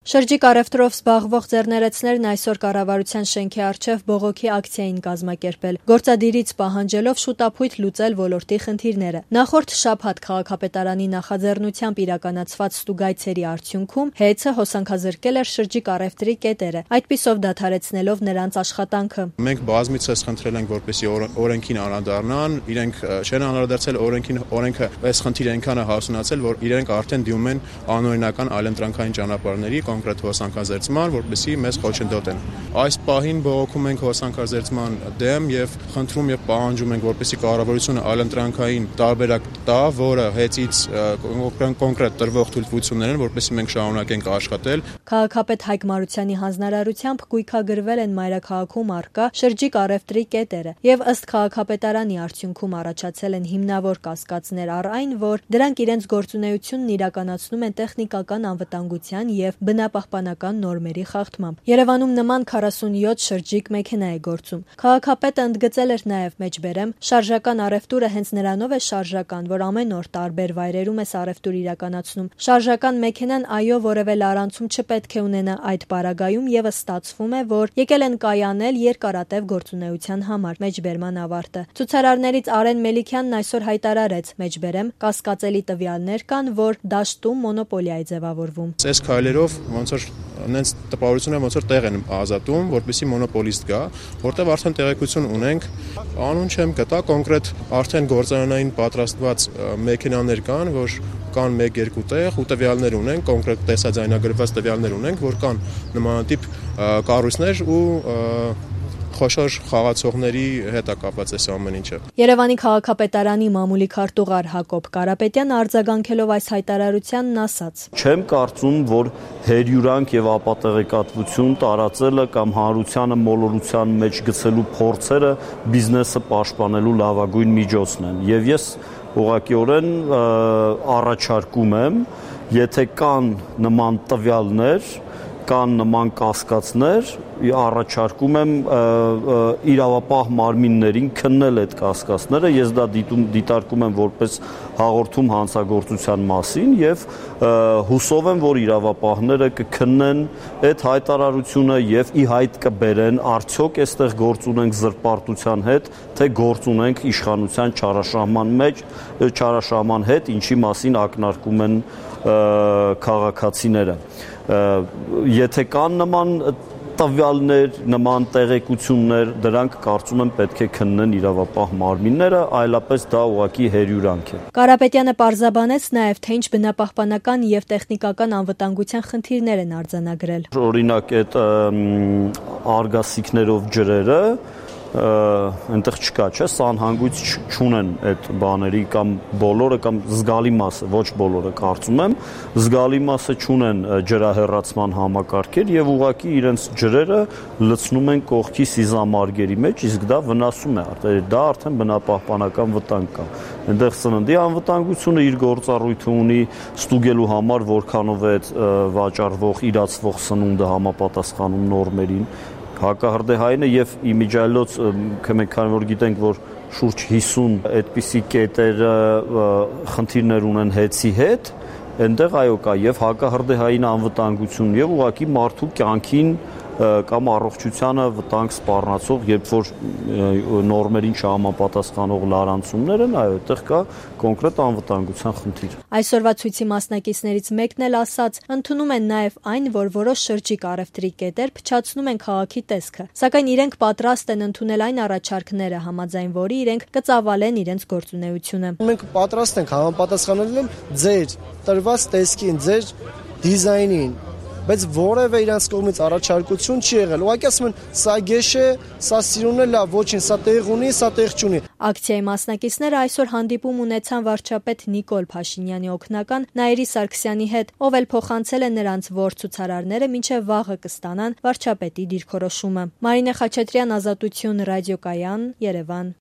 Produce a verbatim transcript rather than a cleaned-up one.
Շրջիկ առևտրով զբաղվող ձեռներեցներն այսօր կառավարության շենքի առջև բողոքի ակցիա էին կազմակերպել, գործադիրից պահանջելով շուտապույտ լուծել ոլորտի խնդիրները։ Նախորդ շաբաթ քաղաքապետարանի նախաձեռնությամբ իրականացված ստուգայցերի արդյունքում հեծը հոսանքազրկել էր շրջիկ առևտրի կետերը, այդպիսով դադարեցնելով նրանց աշխատանքը։ Մենք բազմիցս խնդրել ենք, որպեսզի օրենքին անդրադառնան, իրենք չեն անդրադարձել օրենքին, օրենքը այս խնդիրը այնքան է հասունացել, որ իրենք արդեն դիմում են անօրինական այլընտրանքային ճանապարհների կոնկրետ հոսանքազերծման, որպեսզի մեզ խոչընդոտեն։ Այս պահին բողոքում ենք հոսանքազերծման դեմ եւ խնդրում եւ պահանջում ենք, որպեսզի կառավարությունը այլընտրանքային տարբերակ տա, որը հեծից կոնկրետ տրվող թույլտվություններ են, որպեսզի մենք շարունակենք աշխատել։ Քաղաքապետ Հայկ Մարությանի հանձնարարությամբ գույքագրվել են մայրաքաղաքում առկա շրջիկ առևտրի կետերը եւ ըստ քաղաքապետարանի արդյունքում առաջացել են հիմնավոր կասկածներ առ այն, որ դրանք իրենց գործունեությունն իրականացնում են տեխնիկական անվտանգության եւ բնապահպանական նորմերի խախտմամբ։ Երևանում նման քառասունյոթ շրջիկ մեքենա է գործում։ Քաղաքապետը ընդգծել էր նաեւ մեջբերեմ շարժական առևտուրը հենց նրանով է շարժական, որ ամեն օր տարբեր վայրերում է առևտուր իրականացնում։ Շարժական մեքենան այո որևէ լարանցում չպետք է ունենա, այդ պարագայում եւս ստացվում է, որ եկել են կայանել երկարատև գործունեության համար։ Մեջբերման ավարտը։ Ցուցարարներից Արեն Մելիքյանն այսօր հայտարարեց. մեջբերեմ կասկածելի տվյալներ կան, որ դաշտում մոնոպոլիա է ձևավորվում։ Այս քայլերով ոնց որ նենց տպավորություն է, ոնց որ տեղ են ազատում, որպեսզի մոնոպոլիստ գա, որտեղ արդեն տեղեկություն ունենք, անուն չեմ գտա, կոնկրետ արդեն գործարանային պատրաստված մեքենաներ կան, որ կան մեկ-երկու տեղ ու տվյալներ ունենք, կոնկրետ տեսաձայնագրված տվյալներ ունենք, որ կան նմանատիպ կառույցներ ու խոշոր խաղացողների հետ է կապված այս ամեն ինչը։ Երևանի քաղաքապետարանի մամուլի քարտուղար Հակոբ Կարապետյանը արձագանքելով այս հայտարարությանն ասաց. Չեմ կարծում, որ հերյուրանք եւ ապատեղեկատվություն տարածելը կամ հանրությանը մոլորության մեջ գցելու փորձերը բիզնեսը պաշտպանելու լավագույն միջոցն են։ Եվ ես ուղղակիորեն առաջարկում եմ, եթե կան նման տվյալներ, կան նման կասկածներ, առաջարկում եմ իրավապահ մարմիններին քննել այդ կասկածները, ես դա դիտում դիտարկում եմ որպես հաղորդում հանցագործության մասին եւ հուսով եմ, որ իրավապահները կքննեն այդ հայտարարությունը եւ ի հայտ կբերեն արդյոք այստեղ գործ ունենք զրպարտության հետ, թե գործ ունենք իշխանության չարաշահման մեջ, չարաշահման հետ, ինչի մասին ակնարկում են քաղաքացիները։ Եթե կան նման տվյալներ, նման տեղեկություններ, դրանք կարծում եմ պետք է քննեն իրավապահ մարմինները, այլապես դա ուղղակի հերյուրանք է։ Կարապետյանը պարզաբանեց նաև, թե ինչ բնապահպանական եւ տեխնիկական անվտանգության խնդիրներ են արձանագրել։ Օրինակ այդ արգասիքներով ջրերը այնտեղ չկա, չէ, սանհանգույց չունեն այդ բաների կամ բոլորը կամ զգալի մասը, ոչ բոլորը կարծում եմ, զգալի մասը չունեն ջրահեռացման համակարգեր եւ ուղղակի իրենց ջրերը լցնում են կողքի սիզամարգերի մեջ, իսկ դա վնասում է, դա արդեն բնապահպանական վտանգ կա։ Այնտեղ սննդի անվտանգությունը իր գործառույթը ունի ստուգելու համար, որքանով է վաճառվող, իրացվող սնունդը համապատասխանում նորմերին։ Հակահրդեհայինը եւ իմիջիայլոց մենք քանի որ գիտենք, որ շուրջ հիսուն այդպիսի կետերը խնդիրներ ունեն հեծի հետ, այնտեղ այո կա եւ հակահրդեհային անվտանգություն եւ ուղղակի մարդու կյանքին կամ առողջությանը վտանգ սպառնացող, երբ որ նորմերին չհամապատասխանող լարանցումներ են, այո, այդտեղ կա կոնկրետ անվտանգության խնդիր։ Այսօրվա ցույցի մասնակիցներից մեկն էլ ասաց, ընդունում են նաև այն, որ որոշ շրջիկ առևտրի կետեր փչացնում են քաղաքի տեսքը, սակայն իրենք պատրաստ են ընդունել այն առաջարկները, համաձայն որի իրենք կծավալեն իրենց գործունեությունը։ Մենք պատրաստ ենք համապատասխանել ձեր տրված տեսքին, ձեր դիզայնին, բայց որևէ իրանց կողմից առաջարկություն չի եղել։ Ուղղակի ասում են, սա գեշ է, սա սիրուն է, լավ, ոչինչ, սա տեղ ունի, սա տեղ չունի։ Ակցիայի մասնակիցները այսօր հանդիպում ունեցան վարչապետ Նիկոլ Փաշինյանի օգնական Նաիրի Սարգսյանի հետ, ով էլ փոխանցել է նրանց, որ ցուցարարները մինչև վաղը կստանան վարչապետի դիրքորոշումը։ Մարինե Խաչատրյան, Ազատություն, Ռադիոկայան, Երևան։